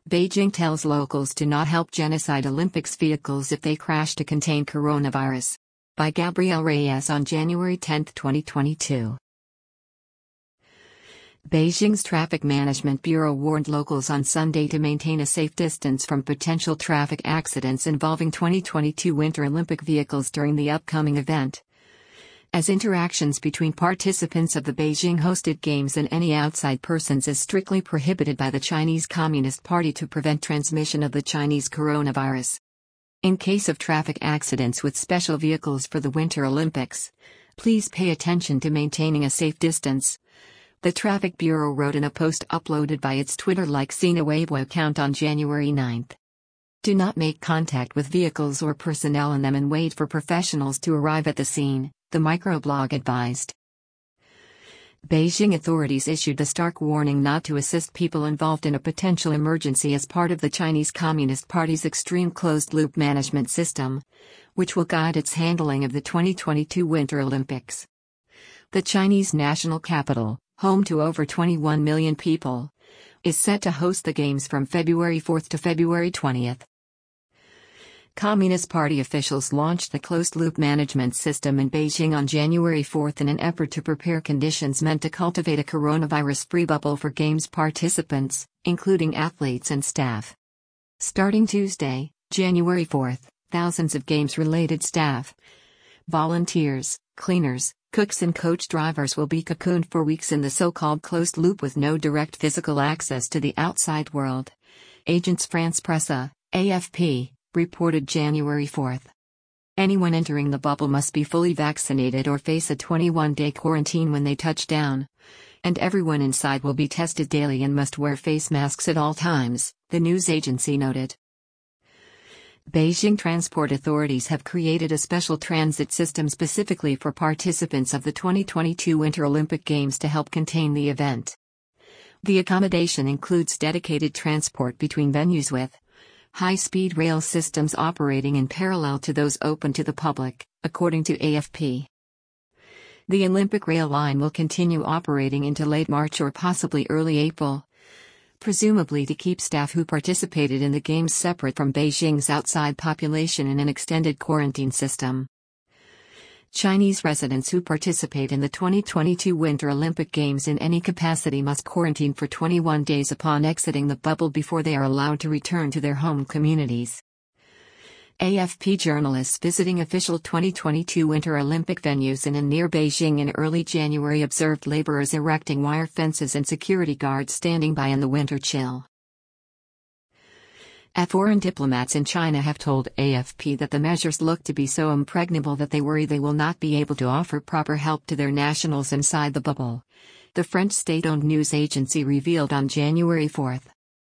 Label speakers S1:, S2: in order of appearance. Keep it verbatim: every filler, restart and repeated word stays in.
S1: Beijing tells locals to not help genocide Olympics vehicles if they crash to contain coronavirus. By Gabriel Reyes on January tenth, twenty twenty-two. Beijing's Traffic Management Bureau warned locals on Sunday to maintain a safe distance from potential traffic accidents involving twenty twenty-two Winter Olympic vehicles during the upcoming event, as interactions between participants of the Beijing-hosted Games and any outside persons is strictly prohibited by the Chinese Communist Party to prevent transmission of the Chinese coronavirus. In case of traffic accidents with special vehicles for the Winter Olympics, please pay attention to maintaining a safe distance, the Traffic Bureau wrote in a post uploaded by its Twitter-like Sina Weibo account on January ninth. Do not make contact with vehicles or personnel in them and wait for professionals to arrive at the scene, the microblog advised. Beijing authorities issued a stark warning not to assist people involved in a potential emergency as part of the Chinese Communist Party's extreme closed-loop management system, which will guide its handling of the twenty twenty-two Winter Olympics. The Chinese national capital, home to over twenty-one million people, is set to host the Games from February fourth to February twentieth. Communist Party officials launched the closed-loop management system in Beijing on January fourth in an effort to prepare conditions meant to cultivate a coronavirus-free bubble for Games participants, including athletes and staff. Starting Tuesday, January fourth, thousands of Games-related staff, volunteers, cleaners, cooks and coach drivers will be cocooned for weeks in the so-called closed loop with no direct physical access to the outside world, Agence France-Presse, A F P, reported January fourth. Anyone entering the bubble must be fully vaccinated or face a twenty-one day quarantine when they touch down, and everyone inside will be tested daily and must wear face masks at all times, the news agency noted. Beijing transport authorities have created a special transit system specifically for participants of the twenty twenty-two Winter Olympic Games to help contain the event. The accommodation includes dedicated transport between venues with high-speed rail systems operating in parallel to those open to the public, according to A F P. The Olympic rail line will continue operating into late March or possibly early April, presumably to keep staff who participated in the Games separate from Beijing's outside population in an extended quarantine system. Chinese residents who participate in the twenty twenty-two Winter Olympic Games in any capacity must quarantine for twenty-one days upon exiting the bubble before they are allowed to return to their home communities. A F P journalists visiting official twenty twenty-two Winter Olympic venues in and near Beijing in early January observed laborers erecting wire fences and security guards standing by in the winter chill. Foreign diplomats in China have told A F P that the measures look to be so impregnable that they worry they will not be able to offer proper help to their nationals inside the bubble, the French state-owned news agency revealed on January fourth.